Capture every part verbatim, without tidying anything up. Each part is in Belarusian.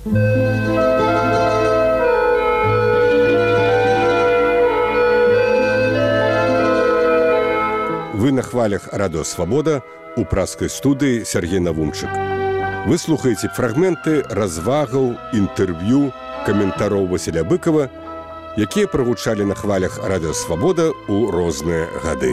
Вы на хвалях радио «Свобода» у праскай студыі Сергей Навумчык. Вы слухаеце фрагменты развагаў, інтэрв'ю, каментароў Васіля Быкова, якія прагучалі на хвалях радио «Свобода» у розныя гады.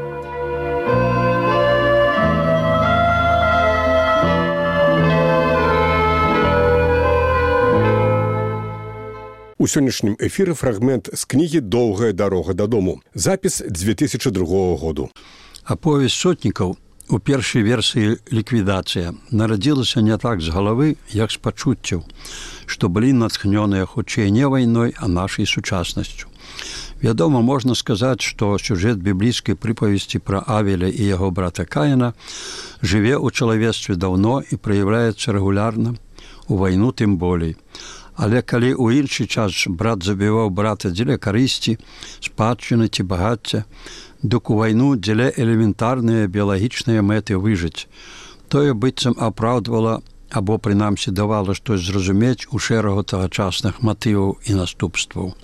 У сённяшнім эфіры фрагмент з кнігі «Доўгая дарога дадому». Запіс дзве тысячы другога году. Аповесць сотнікаў у першай версіі «Ліквідацыя» нарадзілася не так з галавы, як з пачуццяў, што былі натхнёныя хутчэй не вайной, а нашай сучаснасцю. Вядома, можна сказаць, што сюжэт біблійскай прыпавесці пра Авеля і яго брата Каіна жыве ў чалавецтве даўно і праяўляецца рэгулярна, у вайну тым болей. Але калі ў іншы час брат забіваў брата дзеля карысці, спадчыны ці багацця, дык у вайну дзеля элементарныя біялагічныя мэты выжыць. Тое быццам апраўдвала або, прынамсі, давала штось зразумець у шэрагу тагачасных матываў і наступстваў.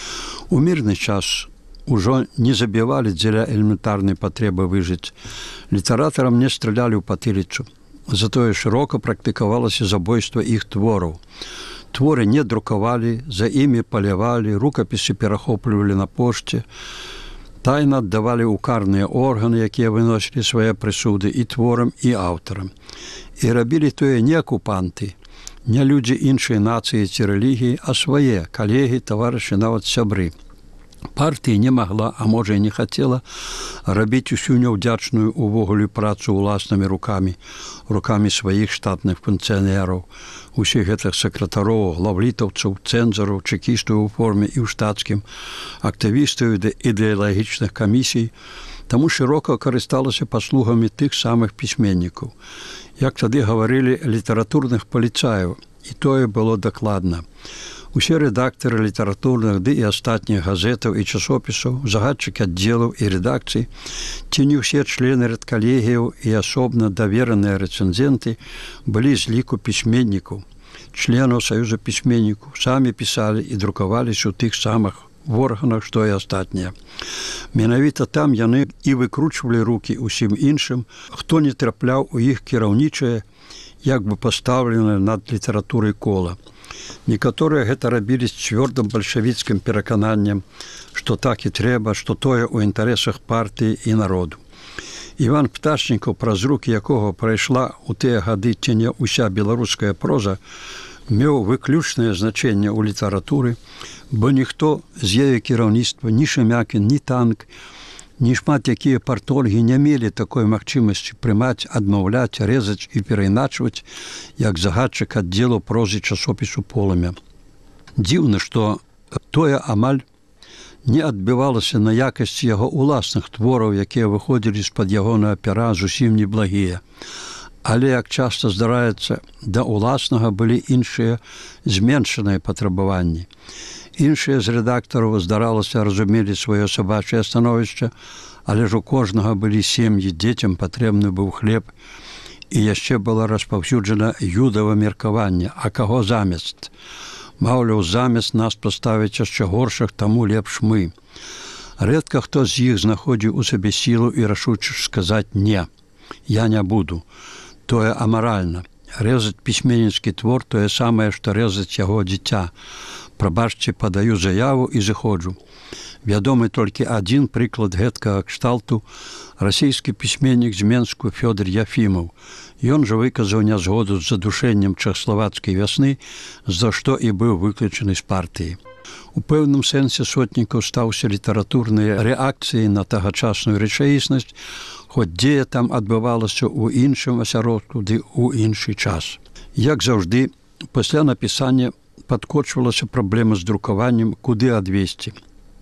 У мірны час ужо не забівалі дзеля элементарнай патрэбы выжыць. Літаратарам не стралялі ў патыліцу. Затое шырока практыкавалася забойства іх твораў. Творы не друкавалі, за імі палявалі, рукапісы перахоплівалі на пошце, тайна аддавалі ў карныя органы, якія выносілі свае прысуды і творам, і аўтарам. І рабілі тое не акупанты, не людзі іншай нацыі ці рэлігіі, а свае калегі, таварышы, нават сябры. Партыя не магла, а можа і не хацела, рабіць усю няўдзячную увогуле працу ўласнымі рукамі, рукамі сваіх штатных функцыянераў, усіх гэтых сакратароў, главлітаўцаў, цэнзараў, чэкістаў у форме і ў штатскім, актывістаў ідэалагічных камісій, таму шырока карысталася паслугамі тых самых пісьменнікаў. Як тады гаварылі, літаратурных паліцаяў, і тое было дакладна. Усе рэдактары літаратурных ды і астатніх газетаў і часопісаў, загадчыкі аддзелаў і рэдакцый, ці не ўсе члены рэдкалегіяў і асобна давераныя рэцэнзенты былі з ліку пісьменнікаў, членаў Саюза пісьменнікаў, самі пісалі і друкаваліся ў тых самых органах, што і астатнія. Менавіта там яны і выкручвалі рукі ўсім іншым, хто не трапляў у іх кіраўнічае, як бы пастаўленае над літаратурай кола. Некаторыя гэта рабілі з цвёрдым бальшавіцкім перакананнем, што так і трэба, што тое ў інтарэсах партыі і народу. Іван Пташнікаў, праз рукі якога прайшла ў тыя гады ці не ўся беларуская проза, меў выключнае значэнне ў літаратуры, бо ніхто з яе кіраўніцтва, ні Шемякін, ні Танк, ні шмат якія партольгі не мелі такой магчымасці прымаць, адмаўляць, рэзаць і перайначваць, як загадчык аддзелу прозы часопісу «Полымя». Дзіўна, што тое амаль не адбівалася на якасці яго ўласных твораў, якія выходзілі з-пад ягонага пера зусім неблагія. Але, як часта здараецца, да ўласнага былі іншыя зменшаныя патрабаванні. Іншыя з рэдактараў, здаралася, разумелі сваё сабачае становішча, але ж у кожнага былі сем'і, дзецям патрэбны быў хлеб, і яшчэ было распаўсюджана юдава меркаванне, а каго замест? Маўляў, замест нас паставіць яшчэ горшых, таму лепш мы. Рэдка хто з іх знаходзіў у сабе сілу і рашуча сказаць «не, я не буду». Тое амаральна. Рэзаць пісьменніцкі твор тое самае, што рэзаць яго дзіця. Прабачце, падаю заяву і зыходжу. Вядомы толькі адзін прыклад гэткага кшталту – расійскі пісьменнік з Менску Фёдор Яфімаў. Ён жа выказаў нязгоду з задушэннем чэхаславацкай вясны, за што і быў выключаны з партыі. У пэўным сэнсе Сотнікаў стаўся літаратурнай рэакцыяй на тагачасную рэчаіснасць, хоць дзея там адбывалася ў іншым асяродку ды ў іншы час. Як заўжды, пасля напісання падкочвалася праблема з друкаваннем, куды адвесці.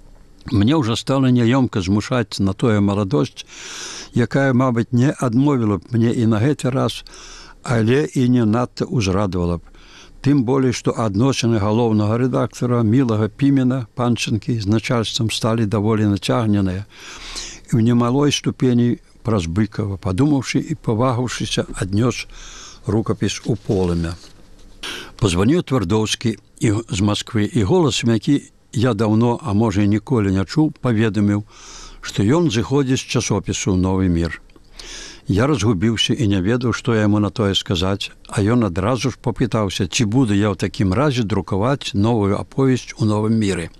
Мне ўжо стала няёмка змушаць на тое маладосць, якая, мабыць, не адмовіла б мне і на гэты раз, але і не надта ўзрадавала б. Тым болей, што адносіны галоўнага рэдактара Мілага Пімена, Панчынкі, з начальствам сталі даволі нацягненыя, і ў немалой ступені праз Быкава, падумаўшы і павагаўшыся, аднёс рукапіс у «Полымя». Позваніў Твардоўскі з Масквы, і голасам, які я даўно, а можа і ніколі не чуў, паведаміў, што ён зыходзіць з часопісу «Новы мір». Я разгубіўся і не ведаў, што я яму на тое сказаць, а ён адразу ж попытаўся, ці буду я ў такім разе друкаваць новую аповесць у «Новым міры».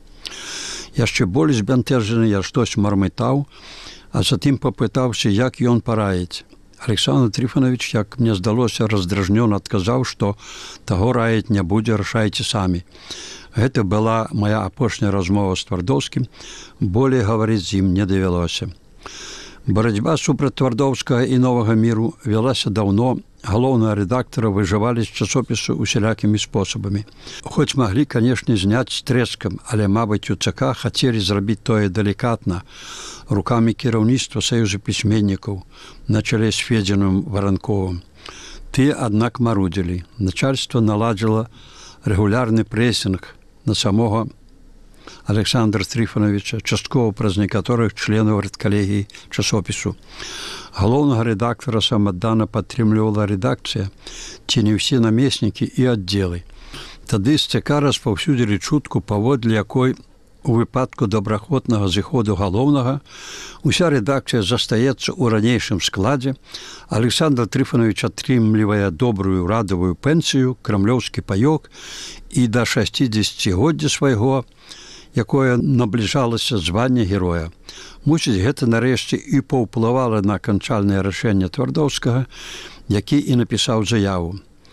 Яшчэ болей збянтэжаны я штось мармытаў, а затым попытаўся, як ён параіць. Александр Трифонович, як мне здалося, раздражнёна адказаў, што таго раіць не будзе, рашайце самі. Гэта была моя апошняя размова з Твардоўскім, болей гаварыць з ім не давялося. Барацьба супраць Твардоўскага і «Новага міру» вялася даўно, галоўныя рэдактары выжывалі з часопісу усялякімі спосабамі. Хоць маглі, канешне, зняць з трэскам, але, мабыць, у ЦК хацелі зрабіць тое далікатна, рукамі кіраўніцтва Саюза пісьменнікаў на чале з Федзіным Варанковым. Тыя, аднак, марудзілі. Начальства наладзіла рэгулярны прэсінг на самога Александра Трифоновича, часткова праз некаторых членаў рэдкалегіі часопісу. Галоўнага рэдактара самаддана падтрымлівала рэдакцыя, ці не ўсе намеснікі і аддзелы. Тады з ЦК распаўсюдзілі чутку, паводле якой у выпадку добраахвотнага зыходу галоўнага уся рэдакцыя застаецца ў ранейшым складзе, Александр Трифонович атрымлівае добрую радавую пенсію, крамлёўскі паёк і да шасцідзесяцігоддзя свайго, якое набліжалася звання героя. Мусіць, гэта нарэшце і паўплывала на канчальнае рашэнне Твардоўскага, які і напісаў заяву.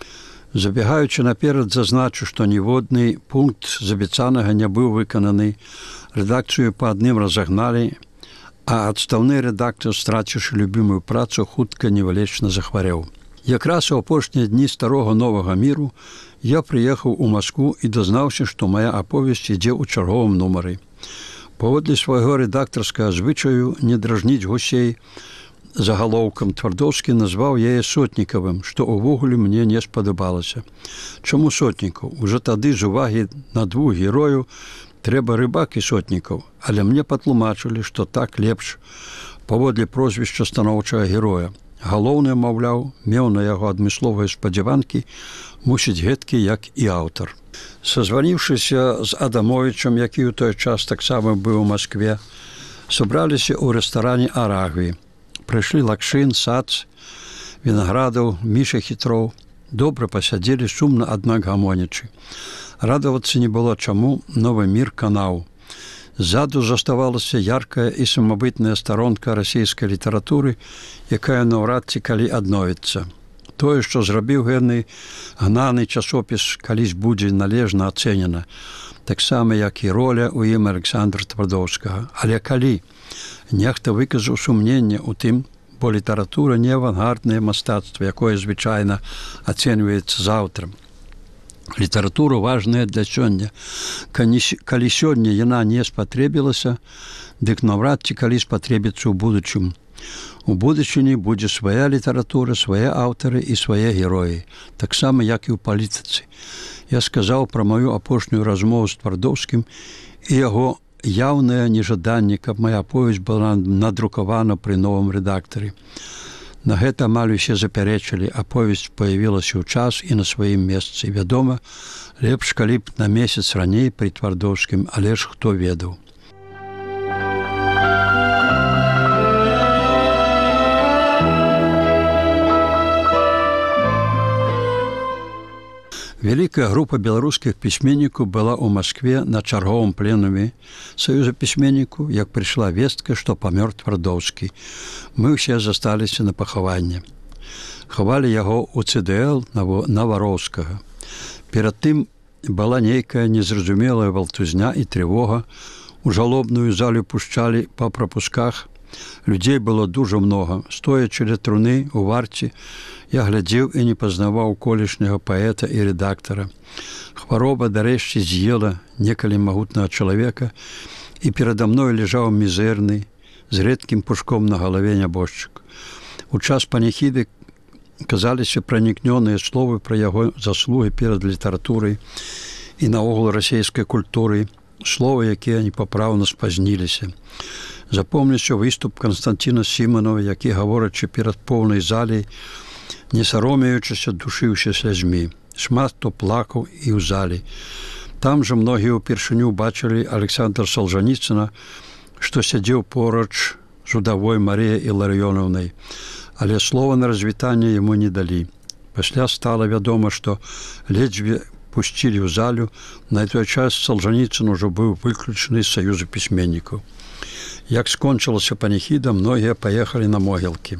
Забегаючы наперад, зазначу, што ніводны пункт з абяцанага не быў выкананы, рэдакцыю па адным разагналі, а адстаўны рэдактар, страціўшы любімую працу, хутка невалечна захварэў. Якраз у апошнія дні старога «Новага міру» я прыехаў у Маскву і дазнаўся, што моя аповесць ідзе ў чарговым нумары. Паводле свайго рэдактарскага звычаю не дражніць гусей, загалоўкам Твардоўскі назваў яе Сотнікавым, што ўвогуле мне не спадабалася. Чаму Сотнікаў? Ужо тады з увагі на двух герою трэба Рыбак і Сотнікаў, але мне патлумачылі, што так лепш паводле прозвішча станоўчага героя. Галоўны, маўляў, меў на яго адмысловыя спадзяванкі, мусіць гэткі, як і аўтар. Сазваніўшыся з Адамовічам, які ў той час таксама быў у Маскве, сабраліся ў рэстаране «Арагві». Прыйшлі Лакшын, Сац, Вінаградаў, Міша Хітроў. Добра пасядзелі, сумна, аднак гамонячы. Радавацца не было чаму, «Новы мір» канаў. Ззаду заставалася яркая і самабытная старонка расійскай літаратуры, якая наўрад ці калі адновіцца. Тое, што зрабіў гэны гнаны часопіс, калісь будзе належна ацэнена, таксама, як і роля ў ім Александра Твардоўскага. Але калі нехта выказаў сумненне ў тым, бо літаратура не авангарднае мастацтва, якое звычайна ацэньваецца заўтра. Літаратура важная для сёння. Калі сёння яна не спатрэбілася, дык наўрад ці калі спатрэбіцца ў будучым. У будучыні будзе свая літаратура, свае аўтары і свае героі, таксама, як і ў палітыцы. Я сказаў пра маю апошнюю размову з Твардоўскім і яго яўнае нежаданне, каб моя аповесць была надрукавана пры новым рэдактары. На гэта амаль усе запярэчылі, аповесць паявілася ў час і на сваім месцы. Вядома, лепш, калі б на месяц раней пры Твардоўскім, але ж хто ведаў. Вялікая група беларускіх пісьменнікаў была ў Маскве на чарговым пленуме Саюза пісьменнікаў, як прыйшла вестка, што памёр Твардоўскі. Мы ўсе засталіся на пахаванне. Хавалі яго ў ЦДЛ Навароўскага. Перад тым была нейкая незразумелая валтузня і трывога. У жалобную залю пушчалі па прапусках. Людзей было дужа многа. Стоячы ля труны у варце, я глядзеў і не пазнаваў колішняга паэта і рэдактара. Хвароба, дарэшце, з'ела некалі магутнага чалавека, і перада мной ляжаў мізэрны, з рэдкім пушком на галаве нябожчык. У час паніхіды казаліся пранікнёныя словы пра яго заслугі перад літаратурай і наогул расійскай культурай, словы, якія непапраўна спазніліся. Запомніўся выступ Канстанціна Сіманова, які, гаворачы перад поўнай залей, не саромеючыся, душыўся слязьмі. шмат хто плакаў і ў залі. Там жа многія ўпершыню бачылі Александра Солжаніцына, што сядзеў порач з удавой Марыяй Іларыёнаўнай, але слова на развітанне яму не далі. Пасля стала вядома, што ледзьве пусцілі ў залю, на той час Солжаніцын ужо быў выключаны з саюзу пісьменнікаў. Як скончылася паніхіда, многія паехалі на могілкі.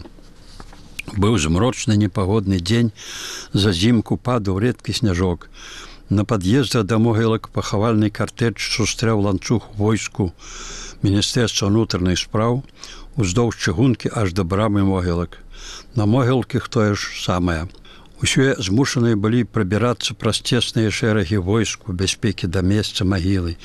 Быў змрочны непагодны дзень, за зімку падаў рэдкі сняжок. На пад'ездах да могілак пахавальны картэж сустрэў ланцуг войску Міністэрства ўнутраных спраў уздоўж чыгункі аж да брамы могілак. На могілках тое ж самае. Усе змушаныя былі прабірацца праз цесныя шэрагі войску бяспекі да месца магілы.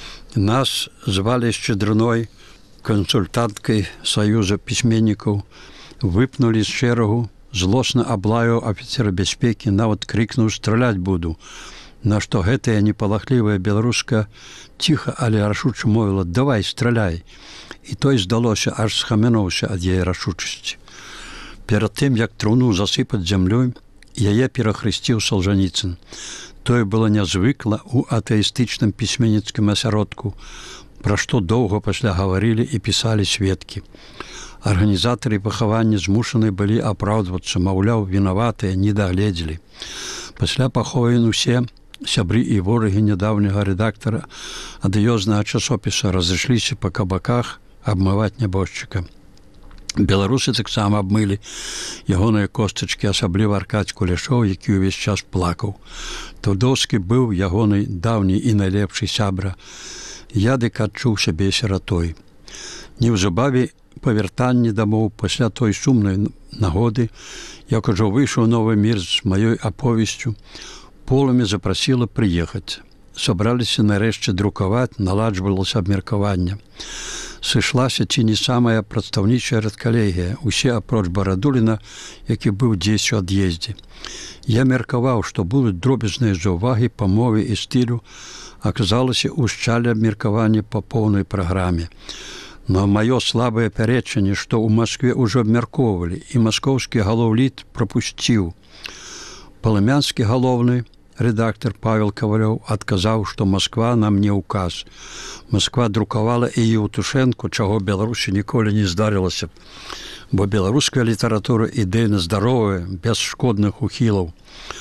Нас звалі шчадрыной, кансультанткай Саюза пісьменнікаў, выпнулі з шэрагу, злосна аблаяў афіцера бяспекі, нават крыкнуў «Страляць буду», на што гэтая непалахлівая беларуска ціха, але рашуча мовіла «Давай, страляй». І той, здалося, аж схамянуўся ад яе рашучасці. Перад тым, як труну засыпаць зямлёй, яе перахрысціў Солжаніцын. Тое было нязвыкла ў атэістычным пісьменніцкім асяродку, пра што доўга пасля гаварылі і пісалі сведкі. Арганізатары пахавання змушаны былі апраўдвацца, маўляў, вінаватыя, не дагледзелі. Пасля пахован усе сябры і ворагі нядаўняга рэдактара адыёзнага часопіса разышліся па кабаках абмываць нябожчыка. Беларусы таксама абмылі ягоныя костачкі, асабліва Аркадзь Кулешоў, які ўвесь час плакаў. Твардоўскі быў ягоны даўні і найлепшы сябра. Я дык адчуў сябе сіратой. Неўзабаве па вяртанні дамоў пасля той сумнай нагоды, як ужо выйшаў новы мір з маёй аповесцю, Полымя запрасіла прыехаць. Сабраліся нарэшце друкаваць, наладжвалася абмеркаванне. Сышлася ці не самая прадстаўнічая рэдкалегія, усе апроч Барадуліна, які быў дзесь у ад'ездзе. Я меркаваў, што будуць дробязныя заўвагі па мове і стылю, аказалася ўшчалі абмеркаванне па поўнай праграме. Но маё слабае пярэчанне, што ў Маскве ўжо абмяркоўвалі, і маскоўскі галоўліт прапусціў. Палымянскі галоўны рэдактар Павел Кавалёў адказаў, што Масква нам не ўказ. Масква друкавала і Еўтушэнку, чаго Беларусі ніколі не здарылася, бо беларуская літаратура ідэйна здаровая, без шкодных ухілаў.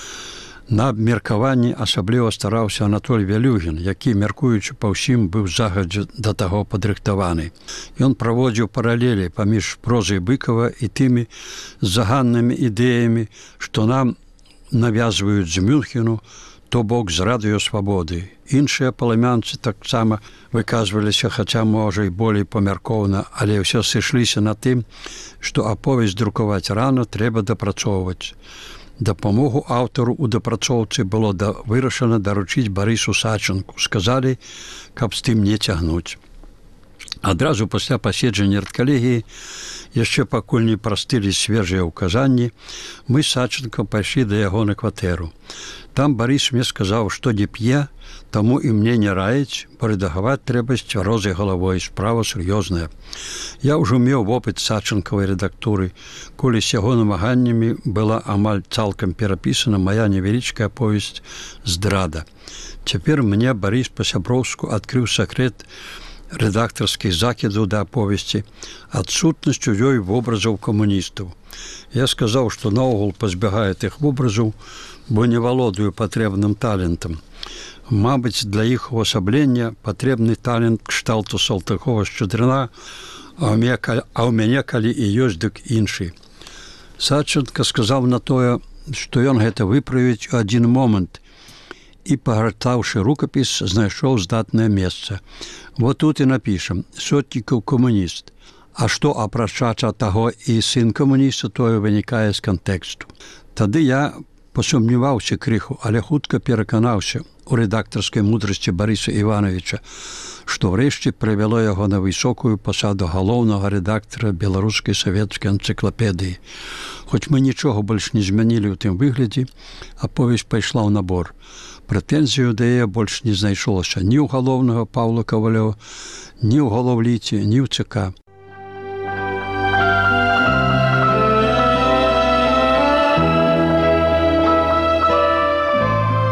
На абмеркаванні асабліва стараўся Анатоль Вялюгін, які, мяркуючы па ўсім, быў загадзя да таго падрыхтаваны. Ён праводзіў паралелі паміж прозай Быкава і тымі заганнымі ідэямі, што нам навязваюць з Мюнхену, то бок з радыёсвабоды. Іншыя палымянцы таксама выказваліся, хаця, можа, і болей памяркоўна, але ўсё сышліся на тым, што аповесць друкаваць рана трэба дапрацоўваць. Дапамогу аўтару ў дапрацоўцы было да, вырашана даручыць Барысу Сачынку. Сказалі, каб з тым не цягнуць. Адразу пасля паседжання рэдкалегіі, яшчэ пакуль не прастылі свежыя ўказанні, мы з Сачынкам пайшлі да яго на кватэру. Там Барыс мне сказаў, што не п'е, таму і мне не раіць, бо рэдагаваць трэба з цвярозай галавой, справа сур'ёзная. Я ўжо меў вопыт Сачынкавай рэдактуры, коли з яго намаганнямі была амаль цалкам перапісана мая невялічкая аповесць «Здрада». Цяпер мне Барыс па-сяброўску адкрыў сакрэт рэдактарскіх закідаў да аповесці, адсутнасць у ёй вобразаў камуністаў. Я сказаў, што наогул пазбягаю тых вобразаў, бо не валодаю патрэбным талентам. Мабыць, для іх увасаблення патрэбны талент кшталту Салтыкова-Шчадрына, а ў мяне калі і ёсць, дык іншы. Сачынка сказаў на тое, што ён гэта выправіць у адзін момант, і, пагартаўшы рукапіс, знайшоў здатнае месца. Вот тут і напішам «Сотнікаў камуніст». А што апрачача таго і сын камуніста, тое вынікае з кантэксту. Тады я пасумняваўся крыху, але хутка пераканаўся у рэдактарскай мудрасці Барыса Івановича, што врэшце прывяло яго на высокую пасаду галоўнага рэдактара беларускай савецкай энцыклапедыі. Хоць мы нічога больш не змянілі ў тым выглядзе, аповесць пайшла ў набор. Прэтэнзію да яе больш не знайшлося ні ў галоўнага Паўла Кавалёва, ні ў галоўліце, ні ў ЦК.